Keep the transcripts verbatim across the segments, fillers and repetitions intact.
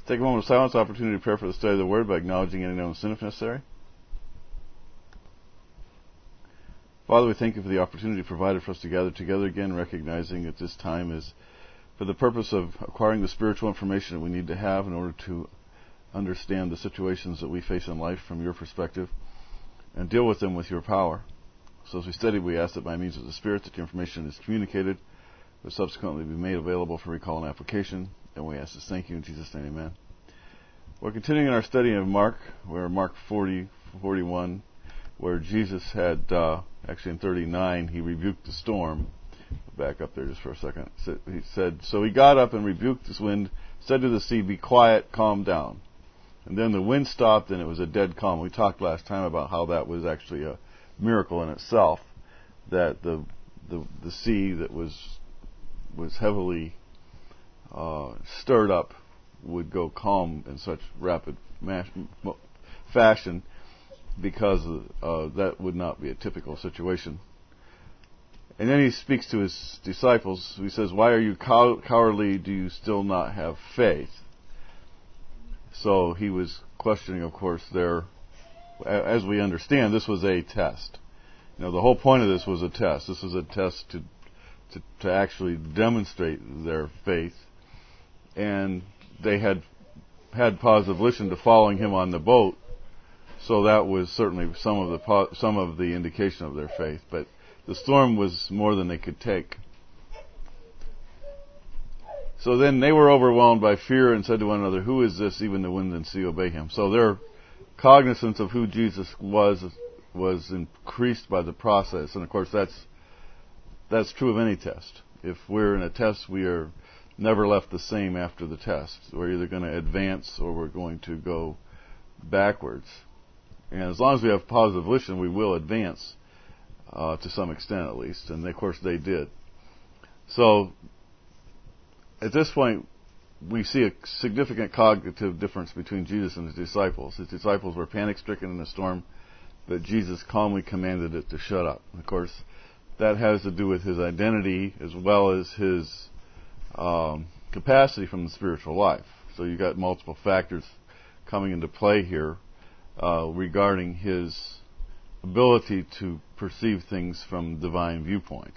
Take a moment of silence, opportunity to prepare for the study of the Word by acknowledging any known sin if necessary. Father, we thank you for the opportunity provided for us to gather together again, recognizing that this time is for the purpose of acquiring the spiritual information that we need to have in order to understand the situations that we face in life from your perspective and deal with them with your power. So as we study, we ask that by means of the Spirit that the information is communicated, will subsequently be made available for recall and application. And we ask this, thank you in Jesus' name, amen. We're continuing in our study of Mark. We're Mark forty, forty-one, where Jesus had, uh, actually in thirty-nine, he rebuked the storm. Back up there just for a second. He said, so he got up and rebuked this wind, said to the sea, be quiet, calm down. And then the wind stopped and it was a dead calm. We talked last time about how that was actually a miracle in itself, that the the, the sea that was was heavily uh, stirred up would go calm in such rapid mash, fashion, because uh, that would not be a typical situation. And then he speaks to his disciples. He says, why are you cow- cowardly? Do you still not have faith? So he was questioning, of course, their, as we understand, this was a test. You know, the whole point of this was a test. This was a test to to, to actually demonstrate their faith. And they had had positive volition to following him on the boat, so that was certainly some of the some of the indication of their faith. But the storm was more than they could take. So then they were overwhelmed by fear and said to one another, who is this? Even the wind and sea obey him. So their cognizance of who Jesus was was increased by the process. And of course that's that's true of any test. If we're in a test, we are never left the same after the test. We're either going to advance or we're going to go backwards. And as long as we have positive volition, we will advance uh, to some extent at least. And of course they did. So at this point, we see a significant cognitive difference between Jesus and his disciples. His disciples were panic-stricken in the storm, but Jesus calmly commanded it to shut up. And of course, that has to do with his identity as well as his um, capacity from the spiritual life. So you've got multiple factors coming into play here uh, regarding his ability to perceive things from divine viewpoint.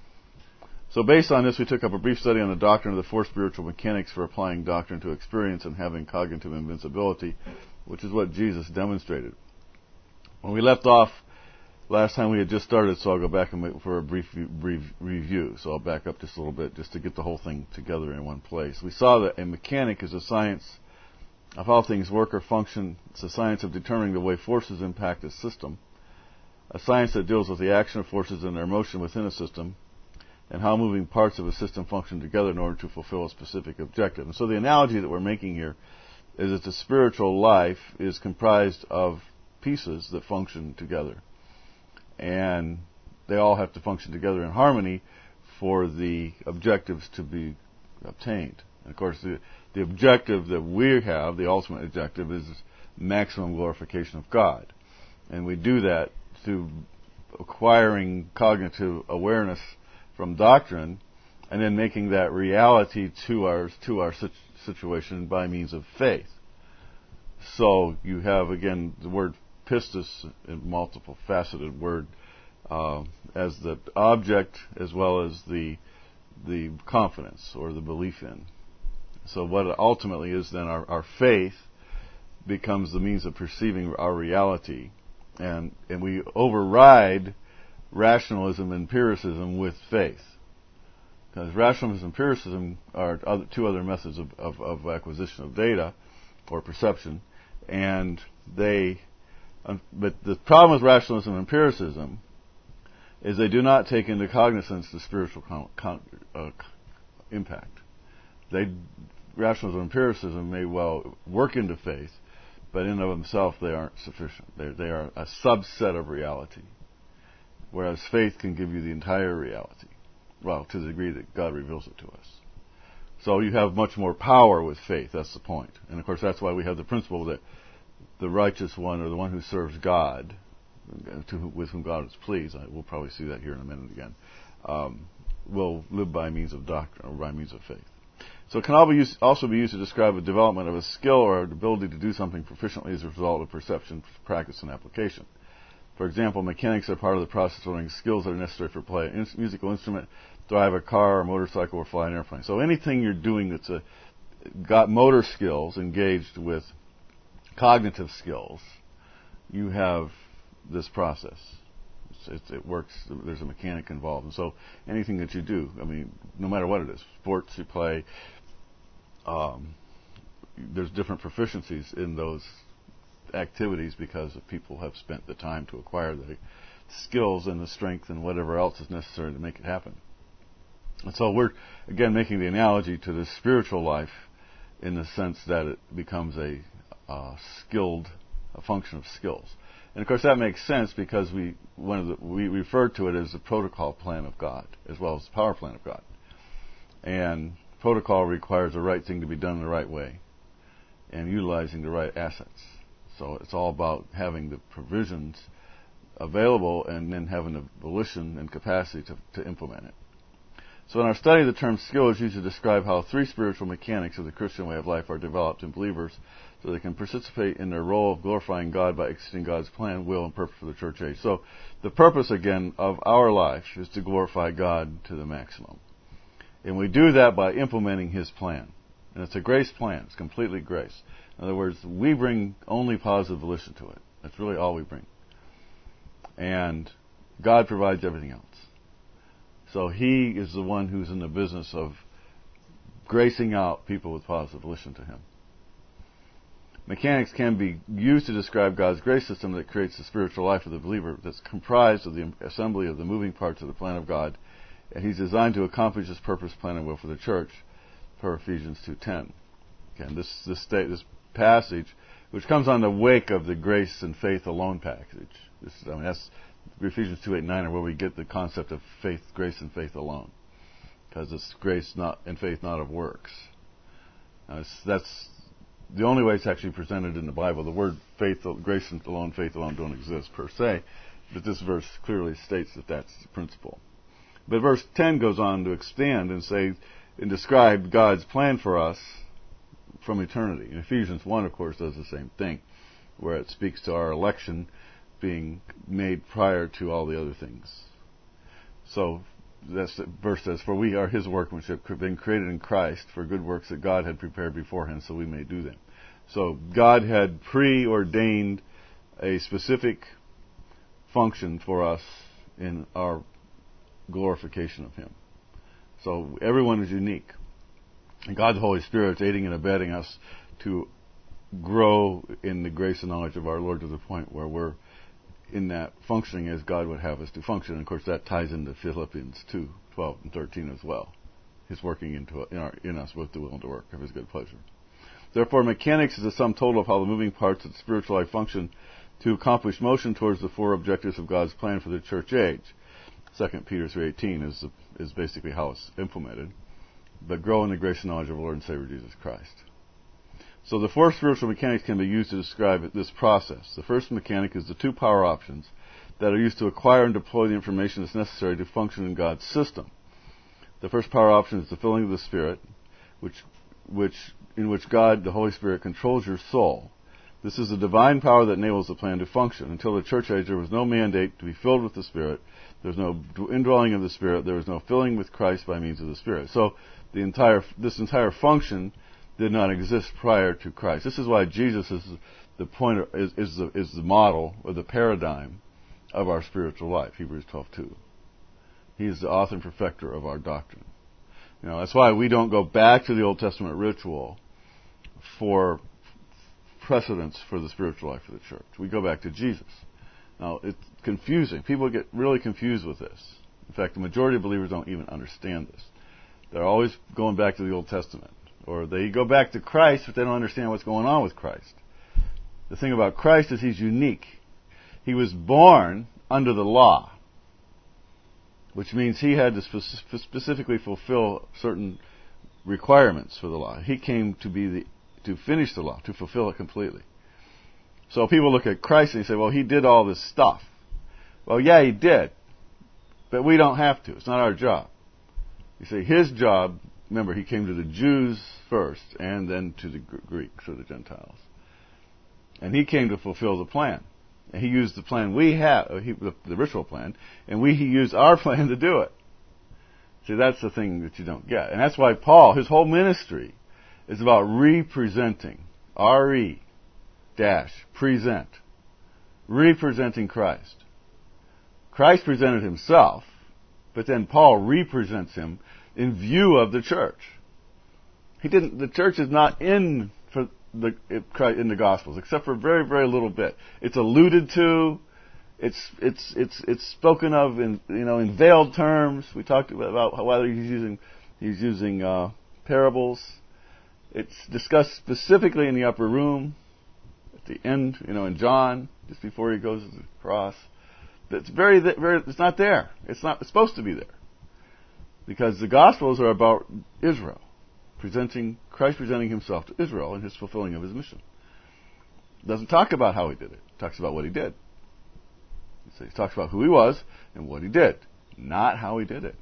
So based on this, we took up a brief study on the doctrine of the four spiritual mechanics for applying doctrine to experience and having cognitive invincibility, which is what Jesus demonstrated. When we left off last time, we had just started, so I'll go back and make for a brief, brief review. So I'll back up just a little bit just to get the whole thing together in one place. We saw that a mechanic is a science of how things work or function. It's a science of determining the way forces impact a system, a science that deals with the action of forces and their motion within a system, and how moving parts of a system function together in order to fulfill a specific objective. And so the analogy that we're making here is that the spiritual life is comprised of pieces that function together. And they all have to function together in harmony for the objectives to be obtained. And of course, the, the objective that we have, the ultimate objective, is maximum glorification of God. And we do that through acquiring cognitive awareness from doctrine, and then making that reality to our to our situation by means of faith. So you have again the word pistis, a multiple faceted word, uh, as the object as well as the the confidence or the belief in. So what it ultimately is then our, our faith becomes the means of perceiving our reality, and and we override rationalism and empiricism with faith. Because rationalism and empiricism are other, two other methods of, of, of acquisition of data or perception, and they, um, but the problem with rationalism and empiricism is they do not take into cognizance the spiritual con, con, uh, impact. They, rationalism and empiricism may well work into faith, but in and of themselves they aren't sufficient. They, they are a subset of reality. Whereas faith can give you the entire reality, well, to the degree that God reveals it to us. So you have much more power with faith, that's the point. And of course that's why we have the principle that the righteous one, or the one who serves God, to, with whom God is pleased, we'll probably see that here in a minute again, um, will live by means of doctrine, or by means of faith. So it can also be used to describe a development of a skill or an ability to do something proficiently as a result of perception, practice, and application. For example, mechanics are part of the process of learning skills that are necessary for play an musical instrument, drive a car, a motorcycle, or fly an airplane. So anything you're doing that's a, got motor skills engaged with cognitive skills, you have this process. It's, it works. There's a mechanic involved. And so anything that you do, I mean, no matter what it is, sports you play, um, there's different proficiencies in those activities because of people have spent the time to acquire the skills and the strength and whatever else is necessary to make it happen. And so we're, again, making the analogy to the spiritual life in the sense that it becomes a uh, skilled, a function of skills. And of course that makes sense because we one of the, we refer to it as the protocol plan of God as well as the power plan of God. And protocol requires the right thing to be done the right way and utilizing the right assets. So it's all about having the provisions available and then having the volition and capacity to, to implement it. So in our study, the term skill is used to describe how three spiritual mechanics of the Christian way of life are developed in believers so they can participate in their role of glorifying God by executing God's plan, will, and purpose for the church age. So the purpose, again, of our life is to glorify God to the maximum. And we do that by implementing His plan. And it's a grace plan. It's completely grace. In other words, we bring only positive volition to it. That's really all we bring. And God provides everything else. So He is the one who's in the business of gracing out people with positive volition to Him. Mechanics can be used to describe God's grace system that creates the spiritual life of the believer that's comprised of the assembly of the moving parts of the plan of God, and He's designed to accomplish His purpose, plan, and will for the church, per Ephesians two ten. Again, this this state, this passage, which comes on the wake of the grace and faith alone passage. This is, I mean, that's Ephesians two eight nine, are where we get the concept of faith, grace, and faith alone, because it's grace not and faith not of works. Now, that's the only way it's actually presented in the Bible. The word faith, grace alone, faith alone don't exist per se, but this verse clearly states that that's the principle. But verse ten goes on to expand and say and describe God's plan for us from eternity. And Ephesians one, of course, does the same thing, where it speaks to our election being made prior to all the other things. So that's the verse says, "For we are His workmanship, been created in Christ for good works that God had prepared beforehand, so we may do them." So God had preordained a specific function for us in our glorification of Him. So everyone is unique. And God's Holy Spirit is aiding and abetting us to grow in the grace and knowledge of our Lord to the point where we're in that functioning as God would have us to function. And of course that ties into Philippians two twelve and thirteen as well. He's working into in, our, in us with the will and to work of His good pleasure. Therefore, mechanics is the sum total of how the moving parts of the spiritual life function to accomplish motion towards the four objectives of God's plan for the church age. Second Peter three eighteen is the, is basically how it's implemented. But grow in the grace and knowledge of our Lord and Savior Jesus Christ. So the four spiritual mechanics can be used to describe this process. The first mechanic is the two power options that are used to acquire and deploy the information that's necessary to function in God's system. The first power option is the filling of the Spirit, which, which, in which God, the Holy Spirit, controls your soul. This is the divine power that enables the plan to function. Until the church age, there was no mandate to be filled with the Spirit. There was no indwelling of the Spirit. There was no filling with Christ by means of the Spirit. So the entire this entire function did not exist prior to Christ. This is why Jesus is the point of, is, is the is the model or the paradigm of our spiritual life. Hebrews twelve two. He is the author and perfecter of our doctrine. You know, that's why we don't go back to the Old Testament ritual for precedence for the spiritual life of the church. We go back to Jesus. Now, it's confusing. People get really confused with this. In fact, the majority of believers don't even understand this. They're always going back to the Old Testament. Or they go back to Christ, but they don't understand what's going on with Christ. The thing about Christ is He's unique. He was born under the law, which means He had to spe- specifically fulfill certain requirements for the law. He came to be the to finish the law, to fulfill it completely. So people look at Christ and they say, well, He did all this stuff. Well, yeah, He did, but we don't have to. It's not our job. You see, His job remember, he came to the Jews first, and then to the Greeks or the Gentiles. And he came to fulfill the plan. And he used the plan we have, he, the, the ritual plan, and we he used our plan to do it. See, that's the thing that you don't get. And that's why Paul, his whole ministry, is about representing, R E dash, present, representing Christ. Christ presented himself, but then Paul represents him in view of the church. He didn't. The church is not in for the in the Gospels, except for a very, very little bit. It's alluded to. It's it's it's it's spoken of in you know in veiled terms. We talked about whether he's using he's using uh, parables. It's discussed specifically in the upper room at the end, you know, in John, just before he goes to the cross. It's very, very. It's not there. It's not. It's supposed to be there, because the Gospels are about Israel, presenting Christ presenting himself to Israel and his fulfilling of his mission. It doesn't talk about how he did it. It talks about what he did. So he talks about who he was and what he did, not how he did it.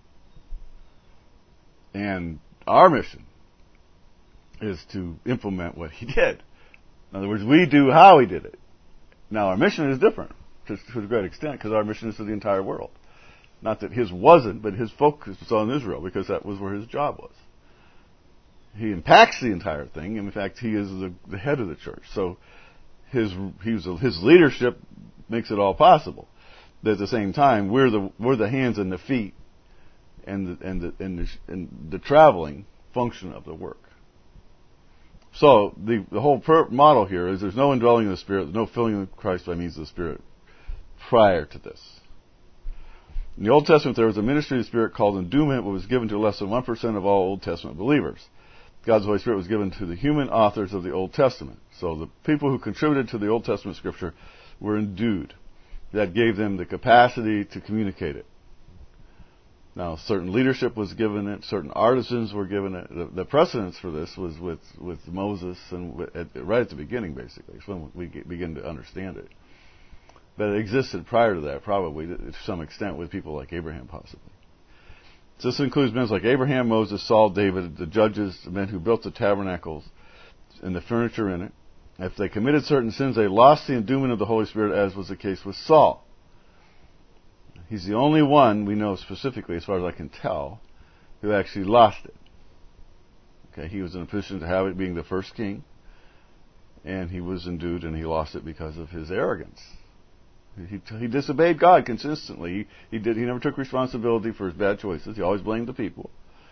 And our mission is to implement what he did. In other words, we do how he did it. Now, our mission is different to, to a great extent, because our mission is to the entire world. Not that his wasn't, but his focus was on Israel, because that was where his job was. He impacts the entire thing, and in fact, he is the, the head of the church. So his he was, his leadership makes it all possible. But at the same time, we're the we're the hands and the feet, and the and the and the, and the traveling function of the work. So the the whole per- model here is there's no indwelling of the Spirit, there's no filling of Christ by means of the Spirit prior to this. In the Old Testament, there was a ministry of the Spirit called endowment, which was given to less than one percent of all Old Testament believers. God's Holy Spirit was given to the human authors of the Old Testament. So the people who contributed to the Old Testament Scripture were endued. That gave them the capacity to communicate it. Now, certain leadership was given it, certain artisans were given it. The, the precedence for this was with, with Moses, and with, at, right at the beginning, basically. It's when we get, begin to understand it. But it existed prior to that, probably, to some extent, with people like Abraham, possibly. So this includes men like Abraham, Moses, Saul, David, the judges, the men who built the tabernacles and the furniture in it. If they committed certain sins, they lost the endowment of the Holy Spirit, as was the case with Saul. He's the only one we know specifically, as far as I can tell, who actually lost it. Okay, he was in a position to have it, being the first king, and he was endued, and he lost it because of his arrogance. He, he disobeyed God consistently. He, he did. He never took responsibility for his bad choices. He always blamed the people.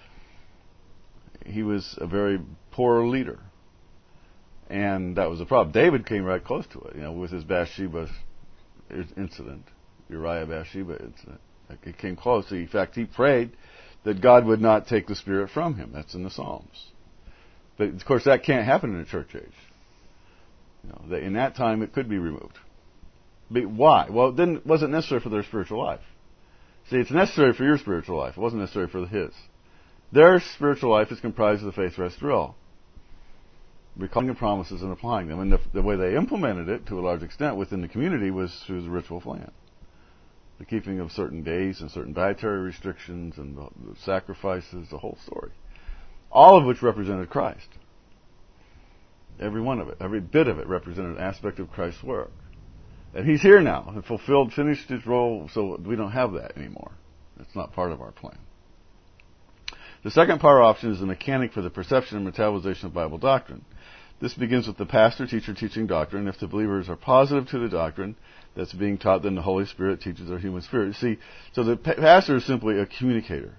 He was a very poor leader, and that was the problem. David came right close to it, you know, with his Bathsheba incident, Uriah Bathsheba incident. It came close. In fact, he prayed that God would not take the Spirit from him. That's in the Psalms. But of course, that can't happen in a church age. You know, in that time, it could be removed. But why? Well, it didn't, wasn't necessary for their spiritual life. See, it's necessary for your spiritual life. It wasn't necessary for his. Their spiritual life is comprised of the faith, rest, drill. Recalling the promises and applying them. And the, the way they implemented it, to a large extent, within the community was through the ritual plan. The keeping of certain days and certain dietary restrictions and the, the sacrifices, the whole story. All of which represented Christ. Every one of it, every bit of it represented an aspect of Christ's work. And he's here now, and fulfilled, finished his role, so we don't have that anymore. It's not part of our plan. The second power option is the mechanic for the perception and metabolization of Bible doctrine. This begins with the pastor, teacher, teaching doctrine. If the believers are positive to the doctrine that's being taught, then the Holy Spirit teaches our human spirit. You see, so the pastor is simply a communicator.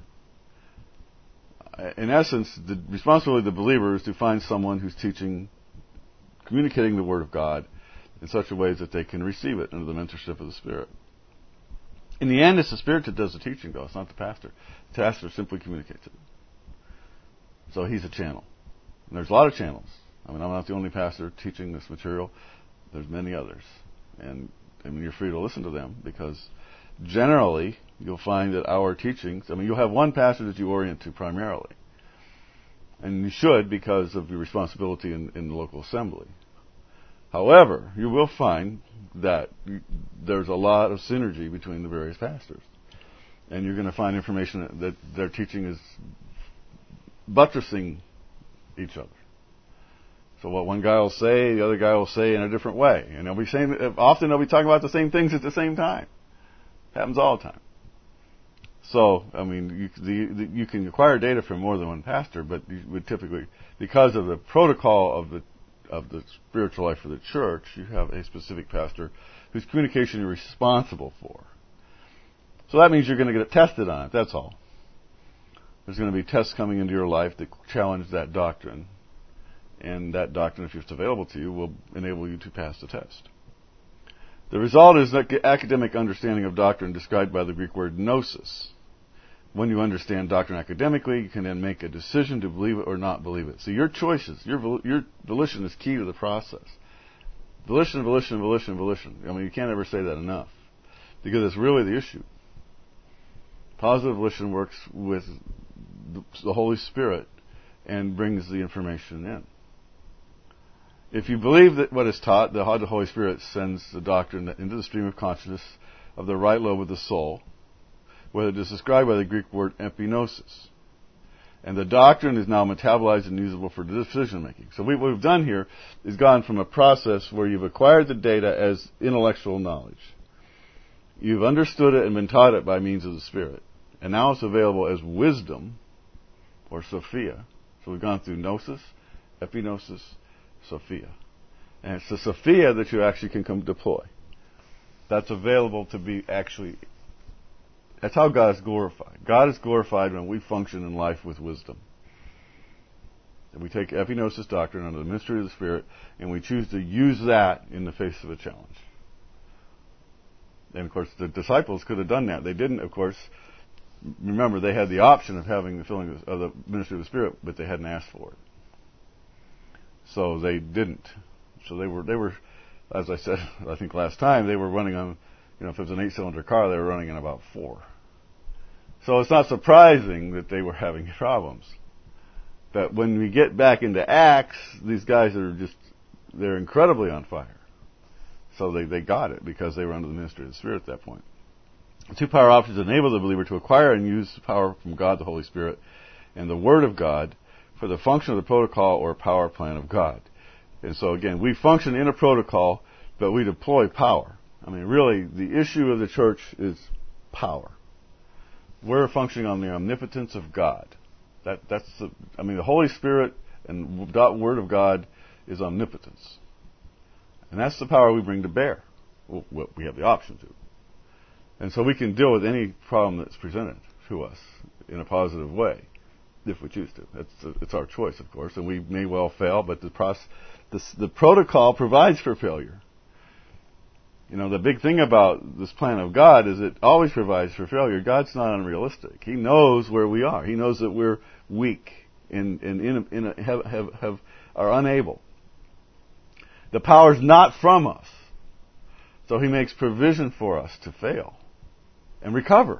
In essence, the responsibility of the believer is to find someone who's teaching, communicating the Word of God in such a way that they can receive it under the mentorship of the Spirit. In the end, it's the Spirit that does the teaching, though. It's not the pastor. The pastor simply communicates it. So he's a channel. And there's a lot of channels. I mean, I'm not the only pastor teaching this material. There's many others. And I mean, you're free to listen to them, because generally you'll find that our teachings, I mean, you'll have one pastor that you orient to primarily. And you should, because of your responsibility in, in the local assembly. However, you will find that there's a lot of synergy between the various pastors. And you're going to find information that, that their teaching is buttressing each other. So what one guy will say, the other guy will say in a different way. And they'll be saying, often they'll be talking about the same things at the same time. It happens all the time. So, I mean, you, the, the, you can acquire data from more than one pastor, but you would typically, because of the protocol of the of the spiritual life of the church, you have a specific pastor whose communication you're responsible for. So that means you're going to get it tested on it, that's all. There's going to be tests coming into your life that challenge that doctrine. And that doctrine, if it's available to you, will enable you to pass the test. The result is that academic understanding of doctrine described by the Greek word gnosis. When you understand doctrine academically, you can then make a decision to believe it or not believe it. So your choices, your your volition is key to the process. Volition, volition, volition, volition. I mean, you can't ever say that enough, because it's really the issue. Positive volition works with the Holy Spirit and brings the information in. If you believe that what is taught, the Holy Spirit sends the doctrine into the stream of consciousness of the right lobe of the soul, whether it is described by the Greek word epignosis. And the doctrine is now metabolized and usable for decision making. So what we've done here is gone from a process where you've acquired the data as intellectual knowledge. You've understood it and been taught it by means of the Spirit. And now it's available as wisdom, or Sophia. So we've gone through gnosis, epignosis, Sophia. And it's the Sophia that you actually can come deploy. That's available to be actually... That's how God is glorified. God is glorified when we function in life with wisdom. And we take epignosis doctrine under the ministry of the Spirit, and we choose to use that in the face of a challenge. And of course, the disciples could have done that. They didn't, of course. Remember, they had the option of having the filling of the ministry of the Spirit, but they hadn't asked for it. So they didn't. So they were, they were, as I said, I think last time, they were running on, you know, if it was an eight-cylinder car, they were running in about four. So it's not surprising that they were having problems. But when we get back into Acts, these guys are just, they're incredibly on fire. So they, they got it because they were under the ministry of the Spirit at that point. The two power options enable the believer to acquire and use the power from God, the Holy Spirit, and the Word of God for the function of the protocol or power plan of God. And so again, we function in a protocol, but we deploy power. I mean, really, the issue of the church is power. We're functioning on the omnipotence of God. That, that's the, I mean, the Holy Spirit and the Word of God is omnipotence. And that's the power we bring to bear. Well, we have the option to. And so we can deal with any problem that's presented to us in a positive way, if we choose to. It's, it's our choice, of course, and we may well fail, but the, process, the, the protocol provides for failure. You know, the big thing about this plan of God is it always provides for failure. God's not unrealistic. He knows where we are. He knows that we're weak and, and in, in a, have, have, have, are unable. The power's not from us. So He makes provision for us to fail and recover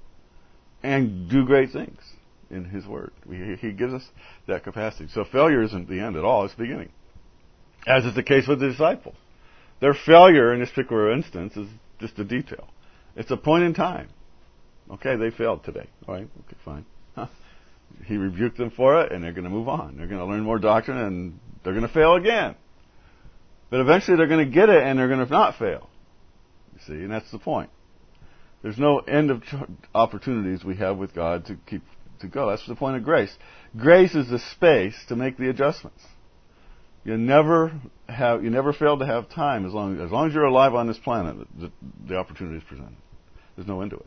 and do great things in His Word. He, he gives us that capacity. So failure isn't the end at all. It's the beginning. As is the case with the disciples. Their failure in this particular instance is just a detail. It's a point in time. Okay, they failed today. All right, okay, fine. Huh. He rebuked them for it, and they're going to move on. They're going to learn more doctrine, and they're going to fail again. But eventually they're going to get it, and they're going to not fail. You see, and that's the point. There's no end of opportunities we have with God to keep to go. That's the point of grace. Grace is the space to make the adjustments. You never have, you never fail to have time as long as long as you're alive on this planet. The, the opportunity is presented. There's no end to it.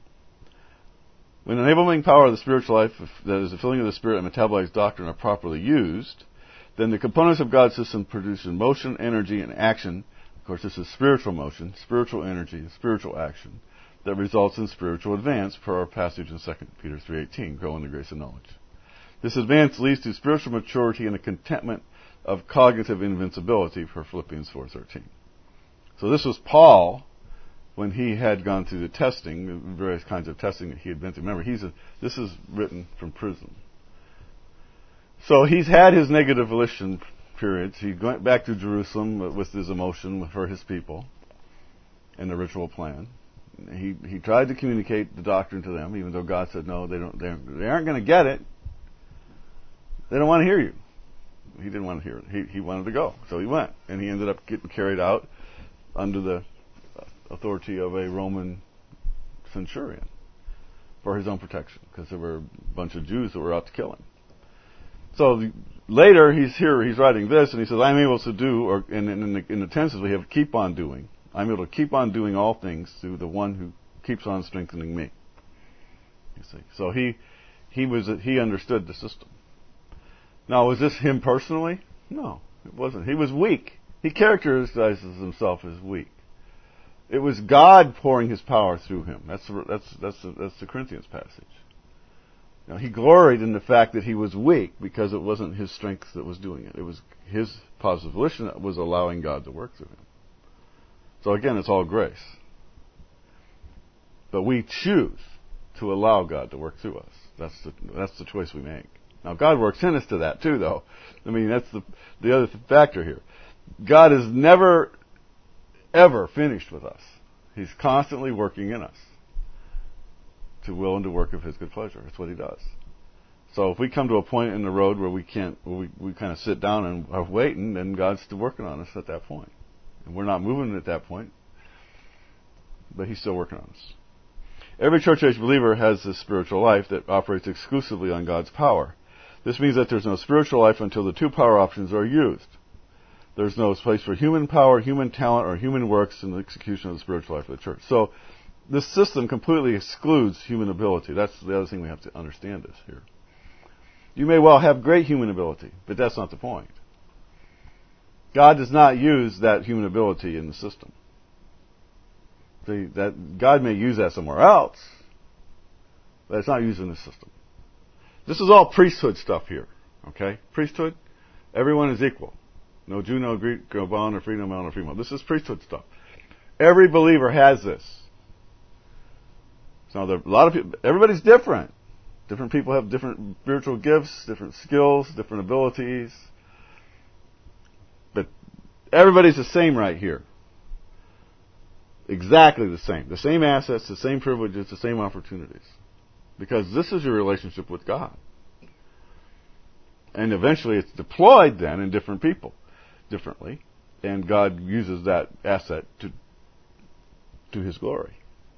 When enabling power of the spiritual life, that is the filling of the Spirit and metabolized doctrine, are properly used, then the components of God's system produce motion, energy, and action. Of course, this is spiritual motion, spiritual energy, and spiritual action that results in spiritual advance, per our passage in Second Peter three eighteen, grow in the grace of knowledge. This advance leads to spiritual maturity and a contentment of cognitive invincibility, per Philippians four thirteen. So this was Paul when he had gone through the testing, various kinds of testing that he had been through. Remember, he's a, this is written from prison. So he's had his negative volition periods. He went back to Jerusalem with his emotion for his people and the ritual plan. He he tried to communicate the doctrine to them, even though God said no, they don't. They aren't going to get it. They don't want to hear you. He didn't want to hear it. He, he wanted to go. So he went. And he ended up getting carried out under the authority of a Roman centurion for his own protection, because there were a bunch of Jews that were out to kill him. So the, later he's here, he's writing this, and he says, I'm able to do, or in, in, the, in the tenses we have keep on doing. I'm able to keep on doing all things through the one who keeps on strengthening me. You see. So he he was he understood the system. Now, was this him personally? No, it wasn't. He was weak. He characterizes himself as weak. It was God pouring His power through him. That's that's that's the, that's the Corinthians passage. Now, he gloried in the fact that he was weak because it wasn't his strength that was doing it. It was his positive volition that was allowing God to work through him. So again, it's all grace. But we choose to allow God to work through us. That's the that's the choice we make. Now, God works in us to that too, though. I mean, that's the the other factor here. God is never, ever finished with us. He's constantly working in us to will and to work of His good pleasure. That's what He does. So if we come to a point in the road where we can't, where we, we kind of sit down and are waiting, then God's still working on us at that point. And we're not moving at that point, but He's still working on us. Every church age believer has this spiritual life that operates exclusively on God's power. This means that there's no spiritual life until the two power options are used. There's no place for human power, human talent, or human works in the execution of the spiritual life of the church. So this system completely excludes human ability. That's the other thing we have to understand is here. You may well have great human ability, but that's not the point. God does not use that human ability in the system. See, that God may use that somewhere else, but it's not used in the system. This is all priesthood stuff here. Okay? Priesthood, everyone is equal. No Jew, no Greek, no bond, or free, no male, no female. This is priesthood stuff. Every believer has this. So there, a lot of people, everybody's different. Different people have different spiritual gifts, different skills, different abilities. But everybody's the same right here. Exactly the same. The same assets, the same privileges, the same opportunities. Because this is your relationship with God. And eventually it's deployed then in different people differently. And God uses that asset to to His glory.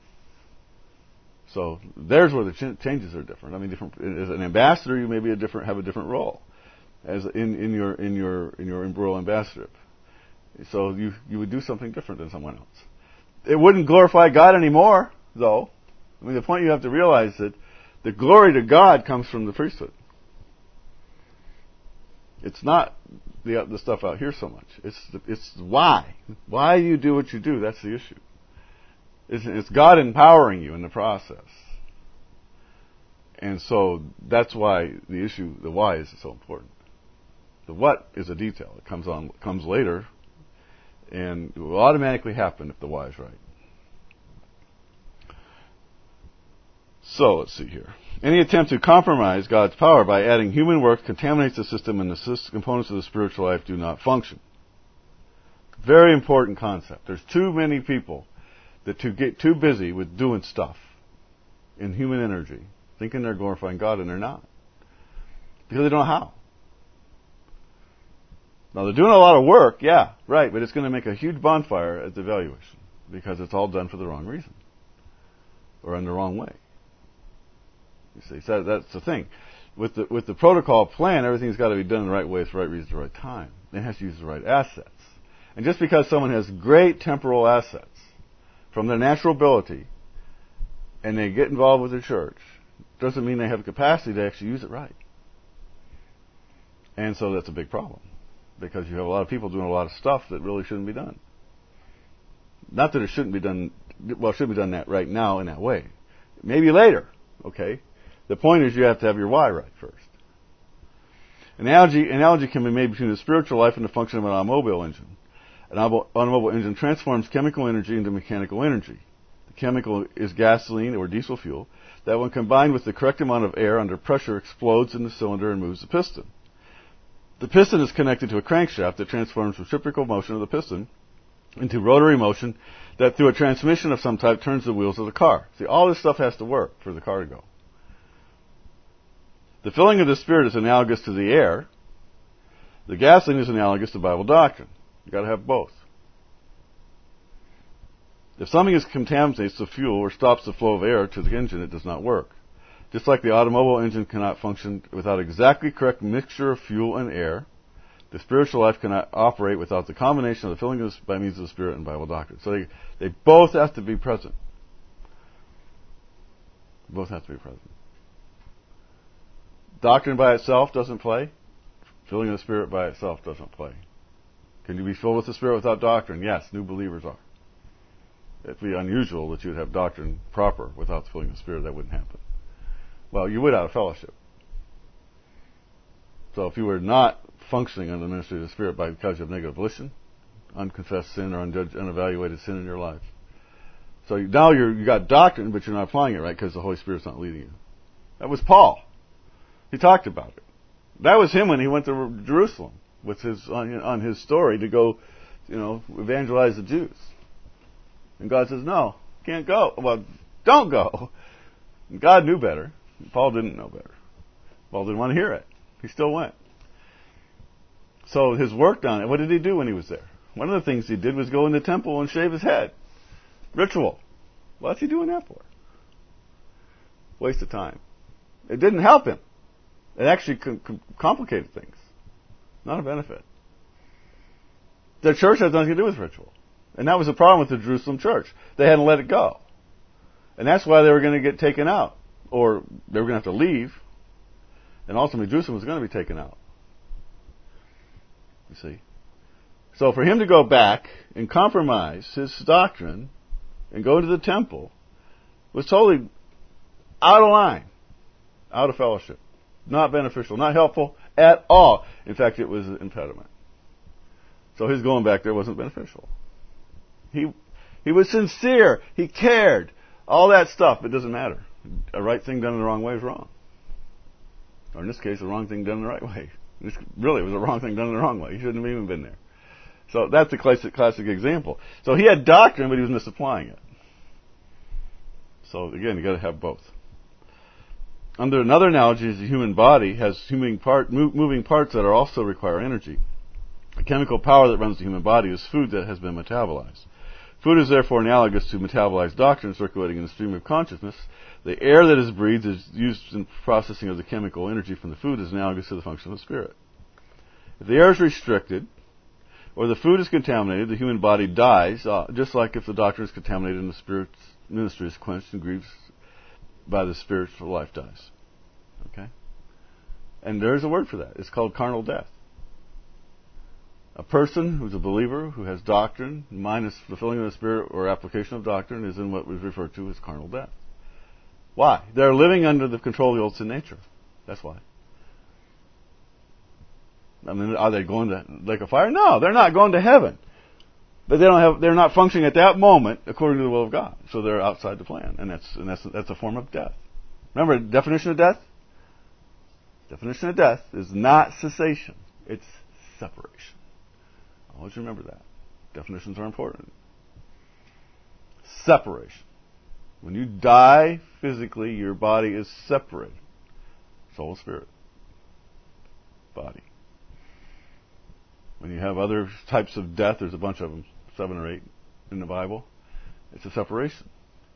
So there's where the ch- changes are different. I mean, different, as an ambassador, you may be a different, have a different role as in, in your in your in your royal ambassadorship. So you you would do something different than someone else. It wouldn't glorify God anymore, though. I mean, the point you have to realize that the glory to God comes from the priesthood. It's not the the stuff out here so much. It's the, it's why why you do what you do. That's the issue. It's, it's God empowering you in the process, and so that's why the issue, the why, is so important. The what is a detail. It comes on comes later, and it will automatically happen if the why is right. So let's see here. Any attempt to compromise God's power by adding human work contaminates the system, and the components of the spiritual life do not function. Very important concept. There's too many people that to get too busy with doing stuff in human energy, thinking they're glorifying God, and they're not. Because they don't know how. Now, they're doing a lot of work, yeah, right, but it's going to make a huge bonfire at the evaluation because it's all done for the wrong reason or in the wrong way. You see, so that's the thing. With the with the protocol plan, everything's got to be done in the right way, for the right reason, the right time. It has to use the right assets. And just because someone has great temporal assets from their natural ability and they get involved with the church, doesn't mean they have the capacity to actually use it right. And so that's a big problem, because you have a lot of people doing a lot of stuff that really shouldn't be done. Not that it shouldn't be done, well, it should be done that right now in that way. Maybe later, okay? The point is you have to have your why right first. An analogy, analogy can be made between the spiritual life and the function of an automobile engine. An automobile engine transforms chemical energy into mechanical energy. The chemical is gasoline or diesel fuel that, when combined with the correct amount of air under pressure, explodes in the cylinder and moves the piston. The piston is connected to a crankshaft that transforms reciprocal motion of the piston into rotary motion that, through a transmission of some type, turns the wheels of the car. See, all this stuff has to work for the car to go. The filling of the Spirit is analogous to the air. The gasoline is analogous to Bible doctrine. You've got to have both. If something is contaminates the fuel or stops the flow of air to the engine, it does not work. Just like the automobile engine cannot function without exactly correct mixture of fuel and air, the spiritual life cannot operate without the combination of the filling of the, by means of the Spirit and Bible doctrine. So they, they both have to be present. Both have to be present. Doctrine by itself doesn't play. Filling of the Spirit by itself doesn't play. Can you be filled with the Spirit without doctrine? Yes, new believers are. It'd be unusual that you would have doctrine proper without the filling of the Spirit. That wouldn't happen. Well, you would out of fellowship. So if you were not functioning under the ministry of the Spirit by because of negative volition, unconfessed sin or unjudged, unevaluated sin in your life. So now you're, you got doctrine, but you're not applying it right because the Holy Spirit's not leading you. That was Paul. He talked about it. That was him when he went to Jerusalem with his on, on his story to go, you know, evangelize the Jews. And God says, no, can't go. Well, don't go. And God knew better. Paul didn't know better. Paul didn't want to hear it. He still went. So his work done it. What did he do when he was there? One of the things he did was go in the temple and shave his head. Ritual. What's he doing that for? Waste of time. It didn't help him. It actually com- com- complicated things. Not a benefit. The church has nothing to do with ritual. And that was the problem with the Jerusalem church. They hadn't let it go. And that's why they were going to get taken out. Or they were going to have to leave. And ultimately Jerusalem was going to be taken out. You see? So for him to go back and compromise his doctrine and go to the temple was totally out of line. Out of fellowship. Not beneficial. Not helpful at all. In fact, it was an impediment. So his going back there wasn't beneficial. He he was sincere. He cared. All that stuff. It doesn't matter. A right thing done in the wrong way is wrong. Or in this case, the wrong thing done in the right way. This really was a wrong thing done in the wrong way. He shouldn't have even been there. So that's a classic, classic example. So he had doctrine, but he was misapplying it. So again, you got to have both. Under another analogy, the human body has moving, part, moving parts that are also require energy. The chemical power that runs the human body is food that has been metabolized. Food is therefore analogous to metabolized doctrine circulating in the stream of consciousness. The air that is breathed is used in processing of the chemical energy from the food is analogous to the function of the spirit. If the air is restricted, or the food is contaminated, the human body dies, uh, just like if the doctrine is contaminated and the spirit's ministry is quenched and grieved by the spiritual life dies. Okay? And there's a word for that. It's called carnal death. A person who's a believer, who has doctrine, minus the filling of the Spirit or application of doctrine, is in what was referred to as carnal death. Why? They're living under the control of the old sin nature. That's why. I mean, are they going to lake of fire? No, they're not going to heaven. But they don't have, they're not functioning at that moment according to the will of God. So they're outside the plan. And that's, and that's, that's a form of death. Remember, the definition of death? Definition of death is not cessation. It's separation. Always remember that. Definitions are important. Separation. When you die physically, your body is separated. Soul, spirit, body. When you have other types of death, there's a bunch of them, seven or eight in the Bible. It's a separation.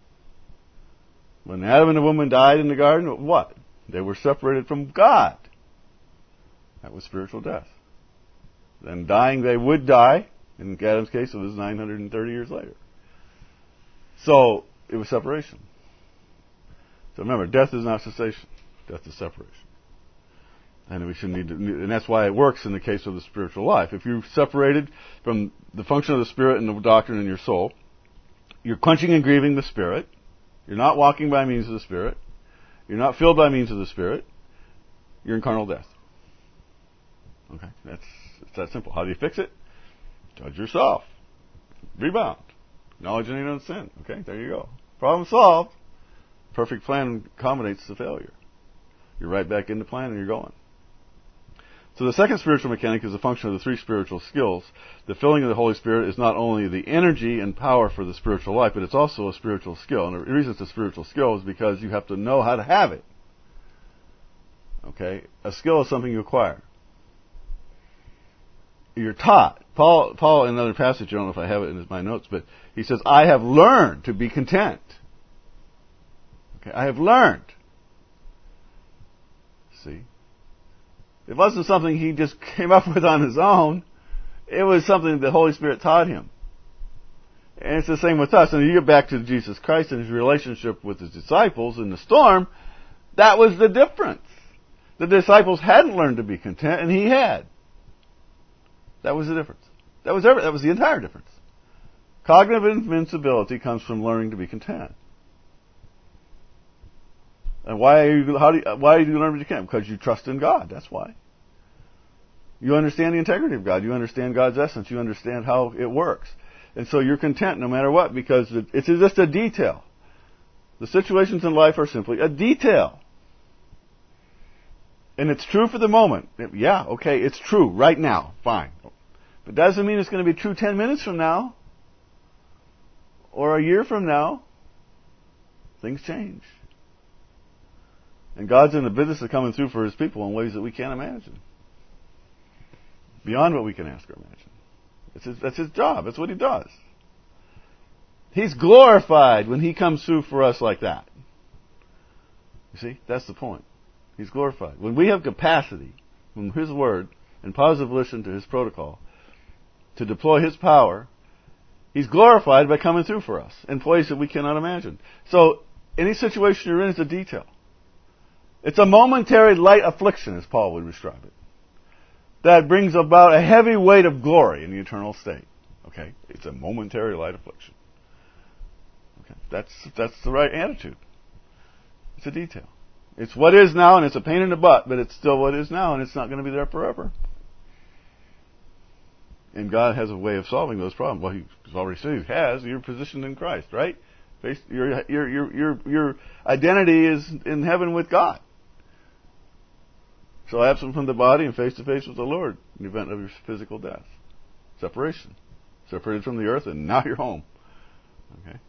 When Adam and the woman died in the garden, what? They were separated from God. That was spiritual death. Then dying, they would die. In Adam's case, it was nine hundred thirty years later. So, it was separation. So remember, death is not cessation. Death is separation. And we should need to, and that's why it works in the case of the spiritual life. If you're separated from the function of the Spirit and the doctrine in your soul, you're quenching and grieving the Spirit. You're not walking by means of the Spirit. You're not filled by means of the Spirit. You're in carnal death. Okay, that's it's that simple. How do you fix it? Judge yourself. Rebound. Knowledge and ignorance of sin. Okay, there you go. Problem solved. Perfect plan accommodates the failure. You're right back in the plan and you're going. So the second spiritual mechanic is a function of the three spiritual skills. The filling of the Holy Spirit is not only the energy and power for the spiritual life, but it's also a spiritual skill. And the reason it's a spiritual skill is because you have to know how to have it. Okay? A skill is something you acquire. You're taught. Paul, Paul in another passage, I don't know if I have it in my notes, but he says, I have learned to be content. Okay, I have learned. See? It wasn't something he just came up with on his own. It was something the Holy Spirit taught him. And it's the same with us. And you get back to Jesus Christ and his relationship with his disciples in the storm, that was the difference. The disciples hadn't learned to be content, and he had. That was the difference. That was every, that was the entire difference. Cognitive invincibility comes from learning to be content. And why are you, how do you, why do you learn to be content? Because you trust in God. That's why. You understand the integrity of God. You understand God's essence. You understand how it works. And so you're content no matter what, because it's just a detail. The situations in life are simply a detail. And it's true for the moment. Yeah, okay, it's true right now. Fine. But doesn't mean it's going to be true ten minutes from now. Or a year from now. Things change. And God's in the business of coming through for his people in ways that we can't imagine. Beyond what we can ask or imagine. It's his, that's his job. That's what he does. He's glorified when he comes through for us like that. You see? That's the point. He's glorified. When we have capacity, from his word, and positive listen to his protocol, to deploy his power, he's glorified by coming through for us in ways that we cannot imagine. So, any situation you're in is a detail. It's a momentary light affliction, as Paul would describe it, that brings about a heavy weight of glory in the eternal state. Okay? It's a momentary light affliction. Okay? That's, that's the right attitude. It's a detail. It's what is now, and it's a pain in the butt, but it's still what is now, and it's not going to be there forever. And God has a way of solving those problems. Well, He's already said He has. You're positioned in Christ, right? Your, your, your, your, your identity is in heaven with God. So absent from the body and face to face with the Lord in the event of your physical death. Separation. Separated from the earth, and now you're home. Okay?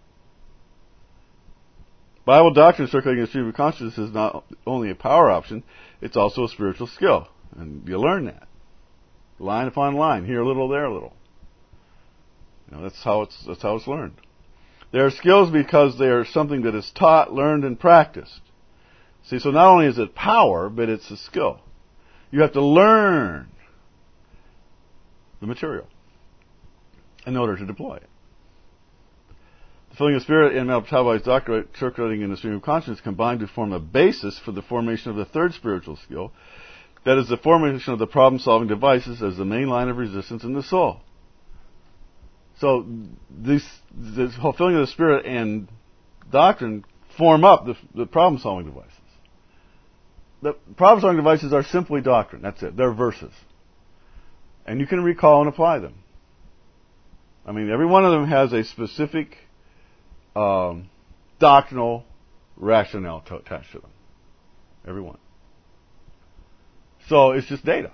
Bible doctrine circulating in the stream of consciousness is not only a power option, it's also a spiritual skill. And you learn that. Line upon line, here a little, there a little. You know, that's how it's that's how it's learned. They are skills because they are something that is taught, learned, and practiced. See, so not only is it power, but it's a skill. You have to learn the material in order to deploy it. The filling of spirit and metabolized doctrine circulating in the stream of consciousness combine to form a basis for the formation of the third spiritual skill. That is the formation of the problem-solving devices as the main line of resistance in the soul. So this, this whole filling of the spirit and doctrine form up the, the problem-solving devices. The problem-solving devices are simply doctrine. That's it. They're verses. And you can recall and apply them. I mean, every one of them has a specific um, doctrinal rationale to, attached to them. Every one. So it's just data.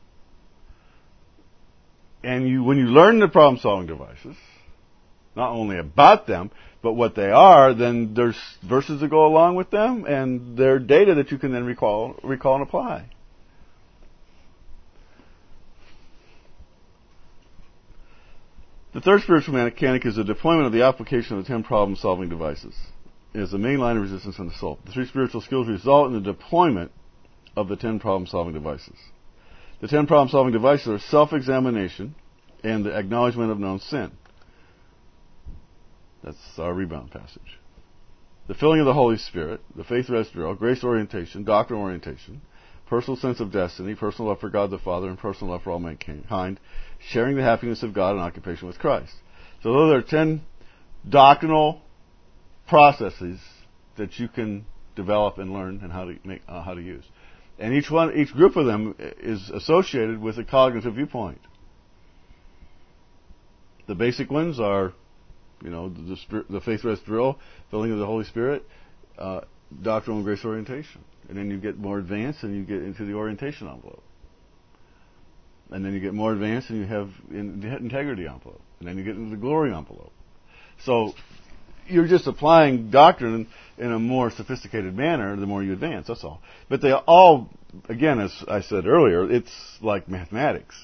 And you, when you learn the problem-solving devices, not only about them, but what they are, then there's verses that go along with them, and they're data that you can then recall, recall and apply. The third spiritual mechanic is the deployment of the application of the ten problem-solving devices. It is the main line of resistance in the soul. The three spiritual skills result in the deployment of the ten problem-solving devices. The ten problem-solving devices are self-examination and the acknowledgement of known sin. That's our rebound passage. The filling of the Holy Spirit, the faith rest drill, grace orientation, doctrine orientation, personal sense of destiny, personal love for God the Father, and personal love for all mankind, sharing the happiness of God and occupation with Christ. So those are ten doctrinal processes that you can develop and learn and how to make uh, how to use. And each one, each group of them is associated with a cognitive viewpoint. The basic ones are, you know, the, the, the faith rest drill, filling of the Holy Spirit, uh, doctrinal and grace orientation. And then you get more advanced and you get into the orientation envelope. And then you get more advanced and you have in the integrity envelope. And then you get into the glory envelope. So you're just applying doctrine in a more sophisticated manner the more you advance, that's all. But they all, again, as I said earlier, it's like mathematics.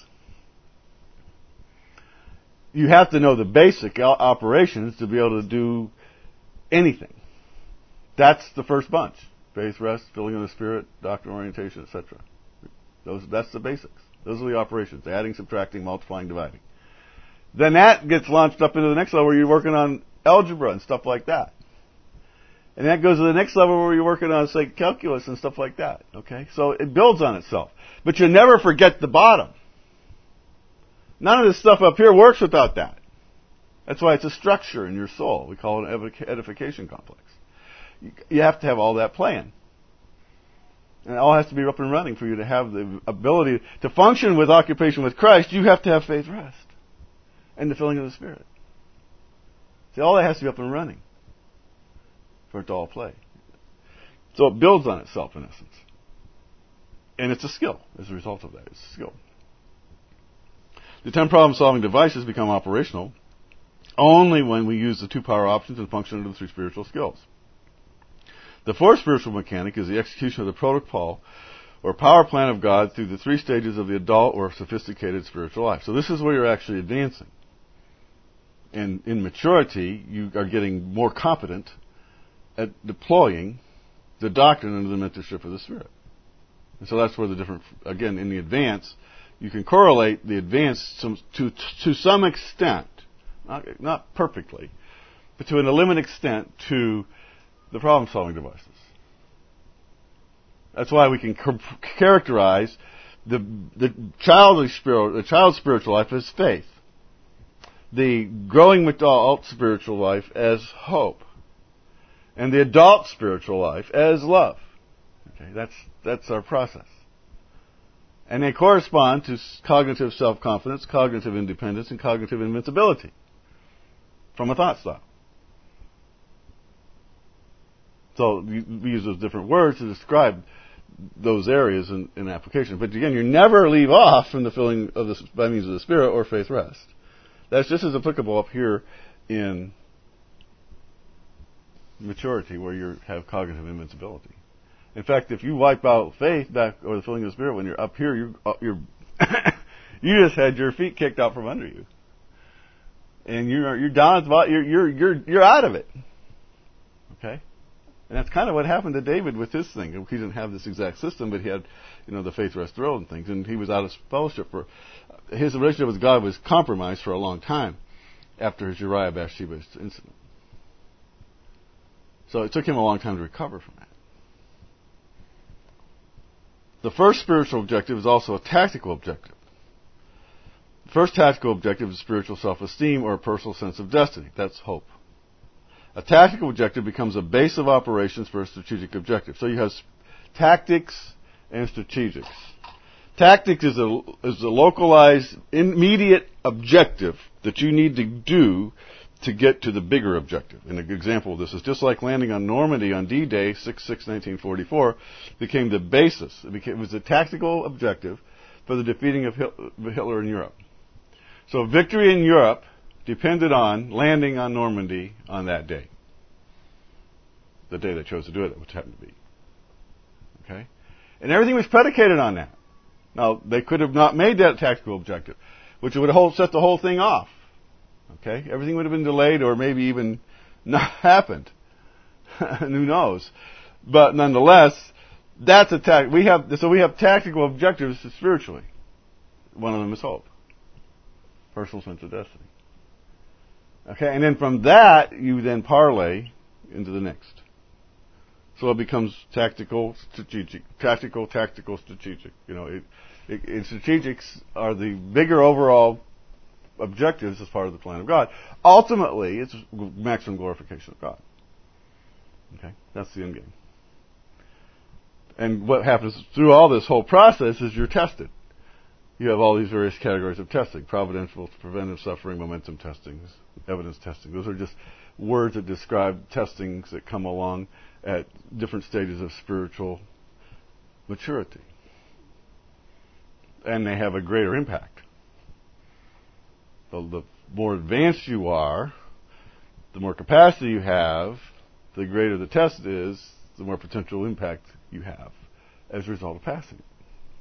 You have to know the basic operations to be able to do anything. That's the first bunch. Faith, rest, filling of the Spirit, doctrine, orientation, et cetera. Those, that's the basics. Those are the operations. Adding, subtracting, multiplying, dividing. Then that gets launched up into the next level where you're working on algebra and stuff like that. And that goes to the next level where you're working on, say, calculus and stuff like that. Okay? So it builds on itself. But you never forget the bottom. None of this stuff up here works without that. That's why it's a structure in your soul. We call it an edification complex. You have to have all that playing. And it all has to be up and running for you to have the ability to function with occupation with Christ. You have to have faith, rest, and the filling of the Spirit. See, all that has to be up and running for it to all play. So it builds on itself, in essence. And it's a skill as a result of that. It's a skill. The ten problem-solving devices become operational only when we use the two power options and function under the three spiritual skills. The fourth spiritual mechanic is the execution of the protocol or power plan of God through the three stages of the adult or sophisticated spiritual life. So this is where you're actually advancing. And in maturity, you are getting more competent at deploying the doctrine under the mentorship of the Spirit. And so that's where the different, again, in the advance, you can correlate the advance to, to, to some extent, not, not perfectly, but to an limited extent to the problem-solving devices. That's why we can characterize the the childish spirit, the child's spiritual life as faith, the growing adult spiritual life as hope, and the adult spiritual life as love. Okay, that's that's our process, and they correspond to cognitive self-confidence, cognitive independence, and cognitive invincibility from a thought style. So we use those different words to describe those areas in, in application. But again, you never leave off from the filling of the, by means of the Spirit or faith rest. That's just as applicable up here in maturity, where you have cognitive invincibility. In fact, if you wipe out faith back or the filling of the Spirit when you're up here, you're, you're you just had your feet kicked out from under you, and you're you're down at the bottom. You're you're you're you're out of it. Okay. And that's kind of what happened to David with his thing. He didn't have this exact system, but he had, you know, the faith, rest, thrill and things. And he was out of fellowship for, his relationship with God was compromised for a long time after his Uriah Bathsheba incident. So it took him a long time to recover from that. The first spiritual objective is also a tactical objective. The first tactical objective is spiritual self-esteem or a personal sense of destiny. That's hope. A tactical objective becomes a base of operations for a strategic objective. So you have tactics and strategics. Tactics is a, is a localized, immediate objective that you need to do to get to the bigger objective. And an example of this is just like landing on Normandy on D-Day, six six nineteen forty-four, became the basis. It, became, it was a tactical objective for the defeating of Hitler in Europe. So victory in Europe depended on landing on Normandy on that day. The day they chose to do it, which happened to be. Okay? And everything was predicated on that. Now, they could have not made that tactical objective, which would have set the whole thing off. Okay? Everything would have been delayed or maybe even not happened. Who knows? But nonetheless, that's a tac- we have so we have tactical objectives spiritually. One of them is hope. Personal sense of destiny. Okay, and then from that, you then parlay into the next. So it becomes tactical, strategic, tactical, tactical, strategic. You know, it, it, it, strategics are the bigger overall objectives as part of the plan of God. Ultimately, it's maximum glorification of God. Okay, that's the end game. And what happens through all this whole process is you're tested. You have all these various categories of testing: providential, preventive suffering, momentum testings, evidence testing. Those are just words that describe testings that come along at different stages of spiritual maturity. And they have a greater impact. The, the more advanced you are, The more capacity you have, the greater the test is, the more potential impact you have as a result of passing it.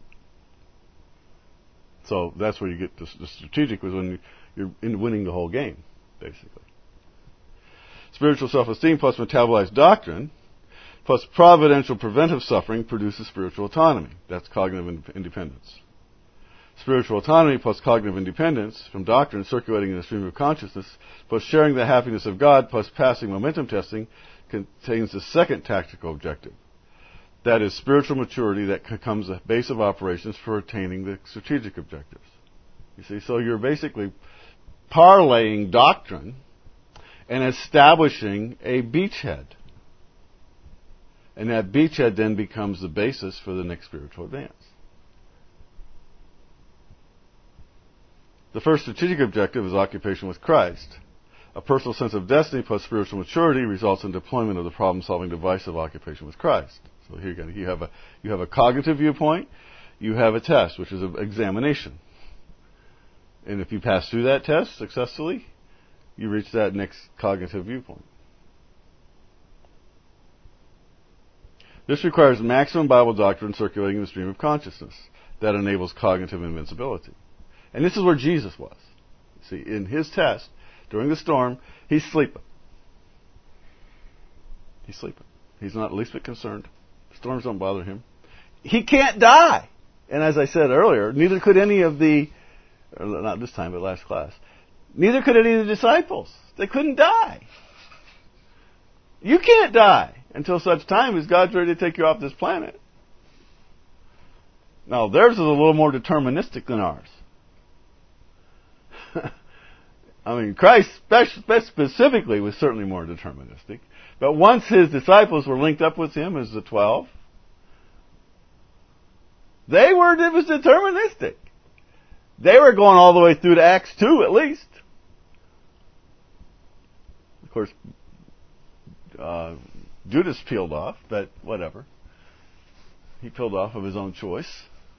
So that's where you get to the strategic, was when you're in winning the whole game, basically. Spiritual self-esteem plus metabolized doctrine plus providential preventive suffering produces spiritual autonomy. That's cognitive in- independence. Spiritual autonomy plus cognitive independence from doctrine circulating in the stream of consciousness plus sharing the happiness of God plus passing momentum testing contains the second tactical objective. That is spiritual maturity that becomes a base of operations for attaining the strategic objectives. You see, so you're basically parlaying doctrine and establishing a beachhead. And that beachhead then becomes the basis for the next spiritual advance. The first strategic objective is occupation with Christ. A personal sense of destiny plus spiritual maturity results in deployment of the problem-solving device of occupation with Christ. So here again, you have a you have a cognitive viewpoint, you have a test, which is an examination. And if you pass through that test successfully, you reach that next cognitive viewpoint. This requires maximum Bible doctrine circulating in the stream of consciousness that enables cognitive invincibility. And this is where Jesus was. See, in his test, during the storm, he's sleeping. He's sleeping. He's not the least bit concerned. Storms don't bother him. He can't die. And as I said earlier, neither could any of the, or not this time, but last class, neither could any of the disciples. They couldn't die. You can't die until such time as God's ready to take you off this planet. Now, theirs is a little more deterministic than ours. I mean, Christ specifically was certainly more deterministic. But once his disciples were linked up with him as the twelve, they were, it was deterministic. They were going all the way through to Acts two at least. Of course, uh, Judas peeled off, but whatever. He peeled off of his own choice.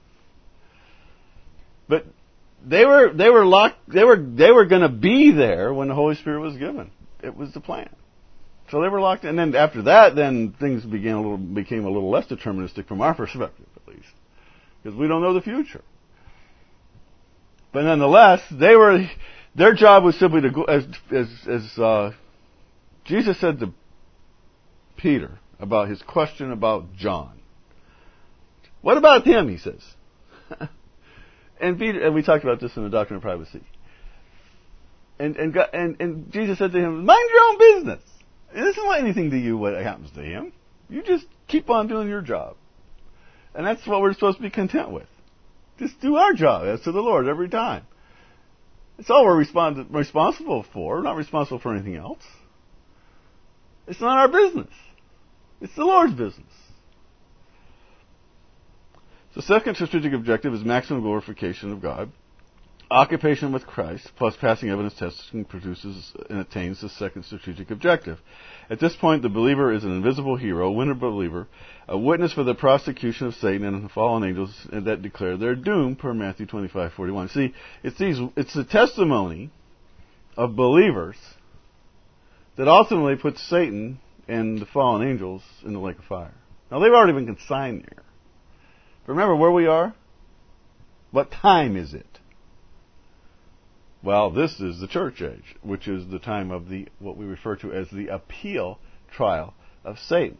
But they were they were locked. They were they were going to be there when the Holy Spirit was given. It was the plan. So they were locked in. And then after that, then things began a little became a little less deterministic from our perspective, at least, because we don't know the future. But nonetheless, they were their job was simply to go, as as as uh, Jesus said to Peter about his question about John. What about him? He says. And Peter, and we talked about this in the Doctrine of Privacy. And and God, and and Jesus said to him, "Mind your own business. It doesn't want anything to you what happens to him. You just keep on doing your job." And that's what we're supposed to be content with. Just do our job as to the Lord every time. It's all we're respond- responsible for. We're not responsible for anything else. It's not our business. It's the Lord's business. The second strategic objective is maximum glorification of God. Occupation with Christ plus passing evidence testing produces and attains the second strategic objective. At this point, the believer is an invisible hero, winner believer, a witness for the prosecution of Satan and the fallen angels that declare their doom, per Matthew twenty-five forty-one. See, it's these, it's the testimony of believers that ultimately puts Satan and the fallen angels in the lake of fire. Now, they've already been consigned there. But remember where we are? What time is it? Well, this is the church age, which is the time of the what we refer to as the appeal trial of Satan.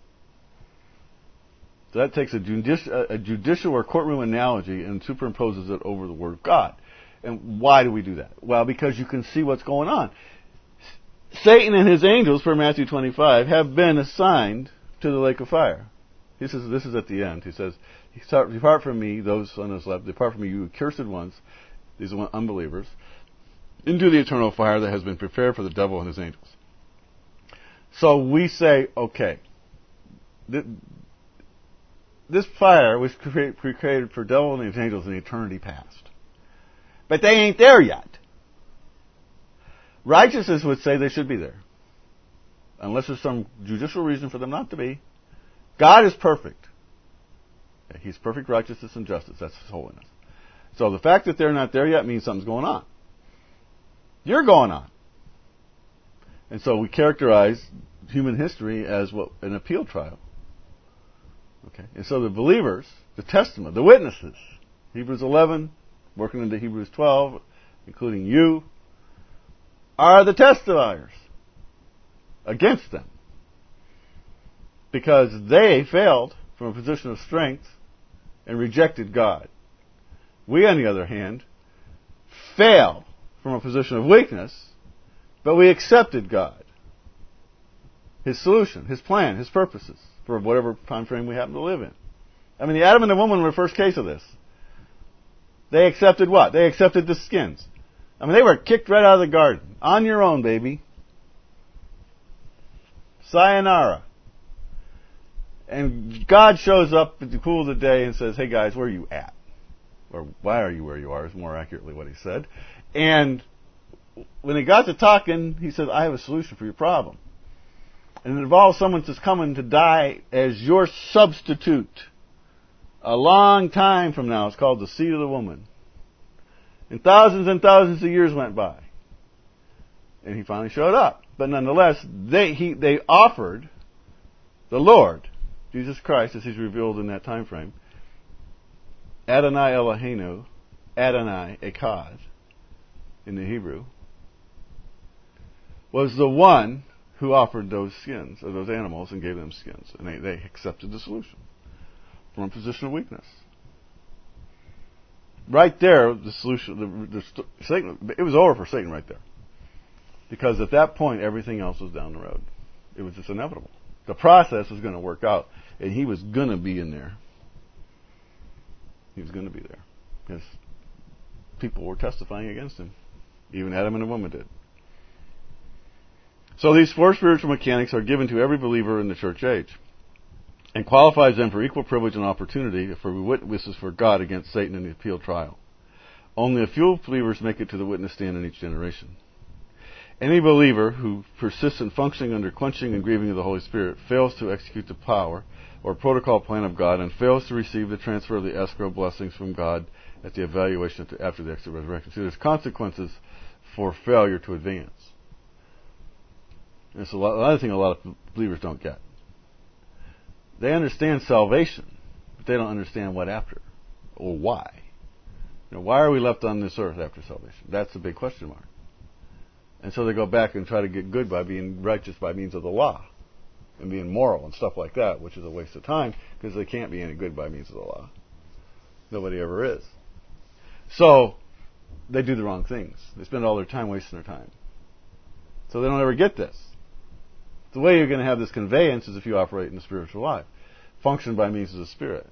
So that takes a, judici- a judicial or courtroom analogy and superimposes it over the Word of God. And why do we do that? Well, because you can see what's going on. Satan and his angels, for Matthew twenty-five, have been assigned to the lake of fire. He says, this is at the end. He says, "Depart from me, those on his left. Depart from me, you accursed ones." These are unbelievers. "Into the eternal fire that has been prepared for the devil and his angels." So we say, okay, this fire was created for devil and his angels in eternity past. But they ain't there yet. Righteousness would say they should be there. Unless there's some judicial reason for them not to be. God is perfect. He's perfect righteousness and justice. That's His holiness. So the fact that they're not there yet means something's going on. You're going on. And so we characterize human history as what an appeal trial. Okay, and so the believers, the testament, the witnesses, Hebrews eleven, working into Hebrews twelve, including you, are the testifiers against them. Because they failed from a position of strength and rejected God. We, on the other hand, fail from a position of weakness, but we accepted God, His solution, His plan, His purposes for whatever time frame we happen to live in. I mean, the Adam and the woman were the first case of this. They accepted what? They accepted the skins. I mean, they were kicked right out of the garden. On your own, baby. Sayonara. And God shows up at the cool of the day and says, hey guys, where are you at? Or why are you where you are is more accurately what he said. And when he got to talking, he said, I have a solution for your problem. And it involves someone that's coming to die as your substitute. A long time from now. It's called the seed of the woman. And thousands and thousands of years went by. And he finally showed up. But nonetheless, they he they offered the Lord, Jesus Christ, as He's revealed in that time frame, Adonai Eloheinu, Adonai Echad, in the Hebrew, was the one who offered those skins, or those animals, and gave them skins. And they, they accepted the solution from a position of weakness. Right there, the solution, the, the, Satan, it was over for Satan right there. Because at that point, everything else was down the road. It was just inevitable. The process was going to work out, and he was going to be in there. He was going to be there. Because people were testifying against him. Even Adam and the woman did. So these four spiritual mechanics are given to every believer in the church age, and qualifies them for equal privilege and opportunity for witnesses for God against Satan in the appeal trial. Only a few believers make it to the witness stand in each generation. Any believer who persists in functioning under quenching and grieving of the Holy Spirit fails to execute the power or protocol plan of God and fails to receive the transfer of the escrow blessings from God at the evaluation after the exit resurrection. See, there's consequences for failure to advance. It's a lot, another thing a lot of believers don't get. They understand salvation, but they don't understand what after, or why. You know, why are we left on this earth after salvation? That's a big question mark. And so they go back and try to get good by being righteous by means of the law, and being moral and stuff like that, which is a waste of time, because they can't be any good by means of the law. Nobody ever is. So, they do the wrong things. They spend all their time wasting their time. So they don't ever get this. The way you're going to have this conveyance is if you operate in the spiritual life. Function by means of the Spirit.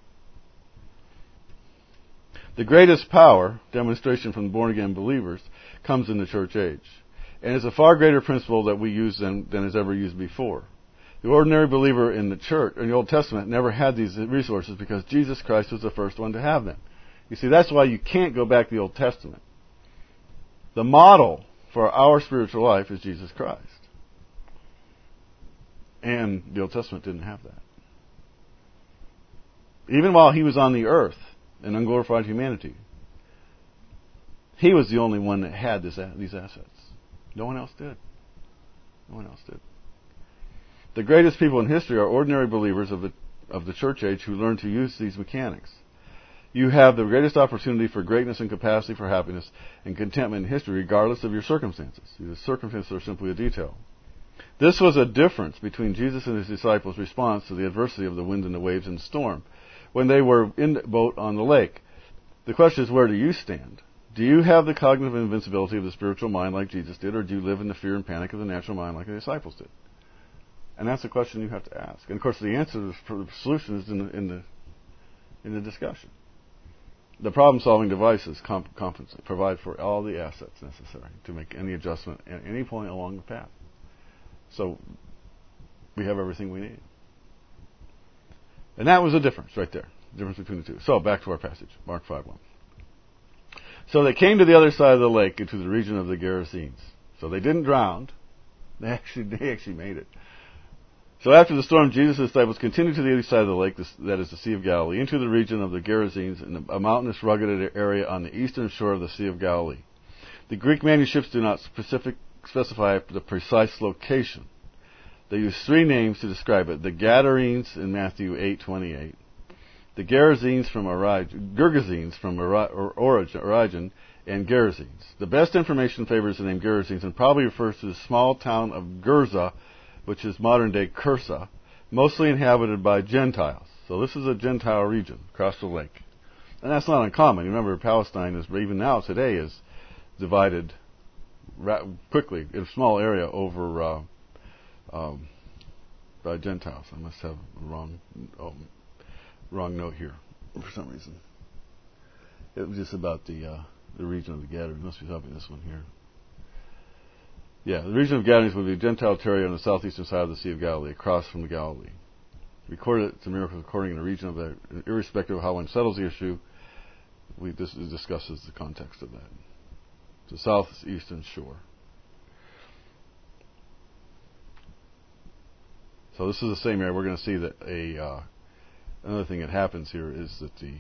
The greatest power, demonstration from born-again believers, comes in the church age. And it's a far greater principle that we use than, than is ever used before. The ordinary believer in the church, in the Old Testament, never had these resources because Jesus Christ was the first one to have them. You see, that's why you can't go back to the Old Testament. The model for our spiritual life is Jesus Christ. And the Old Testament didn't have that. Even while he was on the earth in unglorified humanity, he was the only one that had this, these assets. No one else did. No one else did. The greatest people in history are ordinary believers of the, of the church age who learn to use these mechanics. You have the greatest opportunity for greatness and capacity for happiness and contentment in history regardless of your circumstances. The circumstances are simply a detail. This was a difference between Jesus and his disciples' response to the adversity of the wind and the waves and the storm when they were in the boat on the lake. The question is, where do you stand? Do you have the cognitive invincibility of the spiritual mind like Jesus did, or do you live in the fear and panic of the natural mind like the disciples did? And that's the question you have to ask. And of course, the answer, the solution is in the in the, in the discussion. The problem-solving devices comp- compensate, provide for all the assets necessary to make any adjustment at any point along the path. So we have everything we need. And that was the difference right there. The difference between the two. So back to our passage, Mark five one. So they came to the other side of the lake into the region of the Gerasenes. So they didn't drown. They actually they actually made it. So after the storm, Jesus' disciples continued to the other side of the lake, that is the Sea of Galilee, into the region of the Gerasenes, in a mountainous, rugged area on the eastern shore of the Sea of Galilee. The Greek manuscripts do not specific, specify the precise location. They use three names to describe it. The Gadarenes in Matthew eight twenty-eight, the Gerasenes from Origen, Gergesenes from Origin, Origin, and Gerasenes. The best information favors the name Gerasenes and probably refers to the small town of Gerza, which is modern-day Cursa, mostly inhabited by Gentiles. So this is a Gentile region across the lake. And that's not uncommon. Remember, Palestine is, even now today, is divided ra- quickly in a small area over uh, um, by Gentiles. I must have a wrong, oh, wrong note here for some reason. It was just about the uh, the region of the Gadarenes. Must be helping this one here. Yeah, the region of Gadarenes would be a Gentile territory on the southeastern side of the Sea of Galilee, across from the Galilee. Recorded it's a miracle according in a region of that, irrespective of how one settles the issue. We this discusses the context of that. The southeastern shore. So this is the same area. We're going to see that a uh, another thing that happens here is that the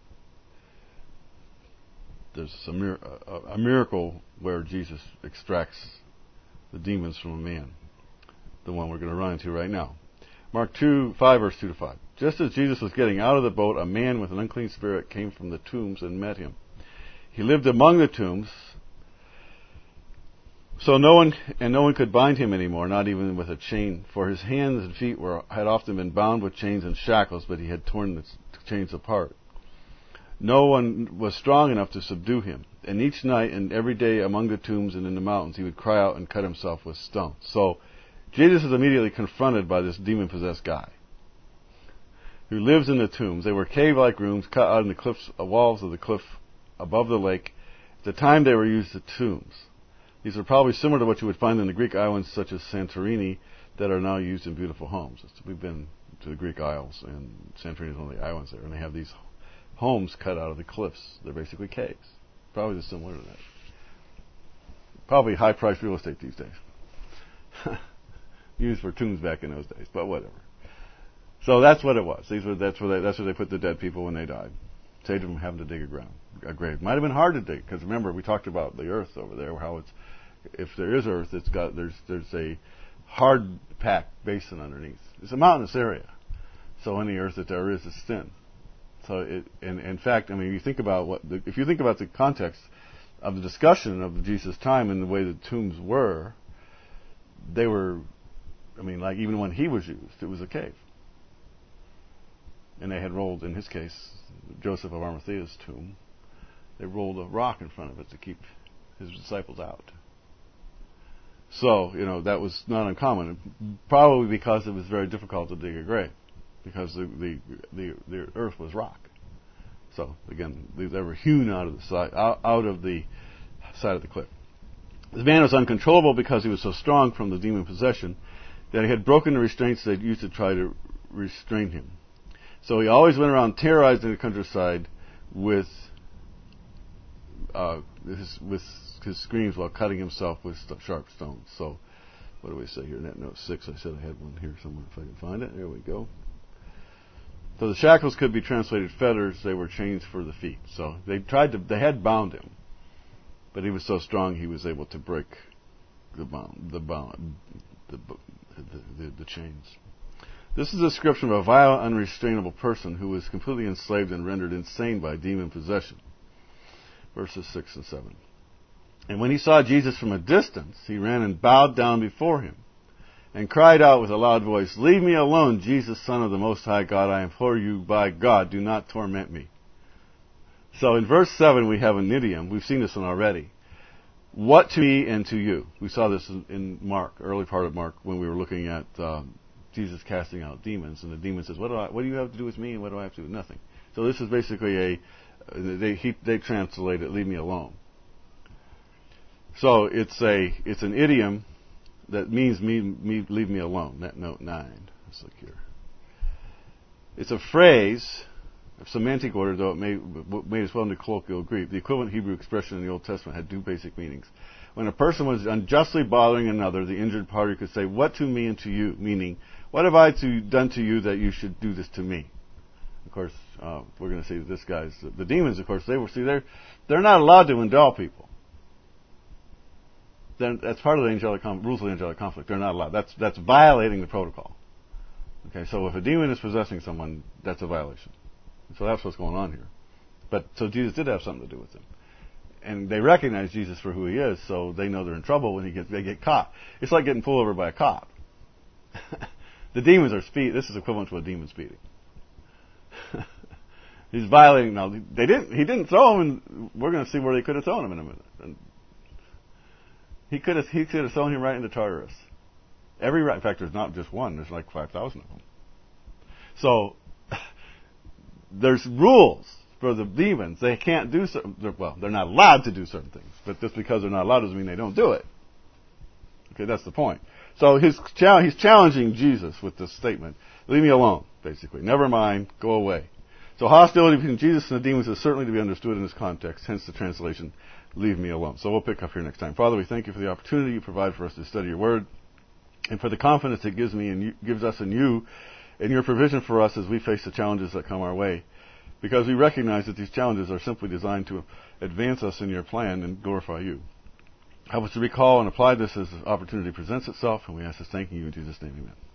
there's a, mir- a, a miracle where Jesus extracts the demons from a man. The one we're going to run into right now. Mark two, five, verse two to five. Just as Jesus was getting out of the boat, a man with an unclean spirit came from the tombs and met him. He lived among the tombs, so no one and no one could bind him anymore, not even with a chain, for his hands and feet were had often been bound with chains and shackles, but he had torn the chains apart. No one was strong enough to subdue him, and each night and every day among the tombs and in the mountains he would cry out and cut himself with stones. So Jesus is immediately confronted by this demon-possessed guy who lives in the tombs. They were cave-like rooms cut out in the cliffs, uh, walls of the cliff above the lake. At the time, they were used as tombs. These are probably similar to what you would find in the Greek islands such as Santorini that are now used in beautiful homes. We've been to the Greek Isles, and Santorini is one of the islands there, and they have these homes cut out of the cliffs. They're basically caves. Probably similar to that. Probably high-priced real estate these days. Used for tombs back in those days, but whatever. So that's what it was. These were that's where they that's where they put the dead people when they died. Saved them from having to dig a ground a grave. Might have been hard to dig because remember we talked about the earth over there. How it's if there is earth, it's got there's there's a hard packed basin underneath. It's a mountainous area, so any earth that there is is thin. So it and in fact, I mean, you think about what the, if you think about the context of the discussion of Jesus' time and the way the tombs were, they were. I mean, like even when he was used, it was a cave. And they had rolled, in his case, Joseph of Arimathea's tomb, they rolled a rock in front of it to keep his disciples out. So, you know, that was not uncommon, probably because it was very difficult to dig a grave, because the the, the, the earth was rock. So, again, they were hewn out of the side, out, out of the side of the cliff. The man was uncontrollable because he was so strong from the demon possession that he had broken the restraints they'd used to try to restrain him. So he always went around terrorizing the countryside with uh, his, with his screams while cutting himself with st- sharp stones. So what do we say here? Net note six. I said I had one here somewhere if I can find it. There we go. So the shackles could be translated fetters. They were chains for the feet. So they tried to. They had bound him, but he was so strong he was able to break the bound, the bound, the the, the, the chains. This is a description of a vile, unrestrainable person who was completely enslaved and rendered insane by demon possession. Verses six and seven. And when he saw Jesus from a distance, he ran and bowed down before him and cried out with a loud voice, "Leave me alone, Jesus, Son of the Most High God. I implore you by God, do not torment me." So in verse seven we have an idiom. We've seen this one already. What to me and to you. We saw this in, in Mark, early part of Mark, when we were looking at um, Jesus casting out demons, and the demon says, "What do I? What do you have to do with me, and what do I have to do with nothing?" So this is basically a they he, they translate it, "Leave me alone." So it's a it's an idiom that means me, me leave me alone. That note nine. Let's look here. It's a phrase of semantic order, though it may made as well into colloquial Greek. The equivalent Hebrew expression in the Old Testament had two basic meanings. When a person was unjustly bothering another, the injured party could say, "What to me and to you?" Meaning, what have I to, done to you that you should do this to me? Of course, uh, we're going to see that this guy's the demons. Of course, they were see they're they're not allowed to endow people. then that's part of the angelic com- rules of the angelic conflict. They're not allowed. That's that's violating the protocol. Okay, so if a demon is possessing someone, that's a violation. So that's what's going on here. But so Jesus did have something to do with them, and they recognize Jesus for who he is, so they know they're in trouble when he gets they get caught. It's like getting pulled over by a cop. The demons are speed. This is equivalent to a demon speeding. He's violating. Now they didn't. He didn't throw him, and we're going to see where they could have thrown him in a minute. And he could have. He could have thrown him right into Tartarus. Every right. In fact, there's not just one. There's like five thousand of them. So there's rules for the demons. They can't do certain. They're, well, they're not allowed to do certain things. But just because they're not allowed doesn't mean they don't do it. Okay, that's the point. So his he's challenging Jesus with this statement: "Leave me alone." Basically, never mind. Go away. So hostility between Jesus and the demons is certainly to be understood in this context, hence the translation, leave me alone. So we'll pick up here next time. Father, we thank you for the opportunity you provide for us to study your word, and for the confidence it gives me and you, gives us in you, and your provision for us as we face the challenges that come our way, because we recognize that these challenges are simply designed to advance us in your plan and glorify you. Help us to recall and apply this as the opportunity presents itself, and we ask this thanking you in Jesus' name, amen.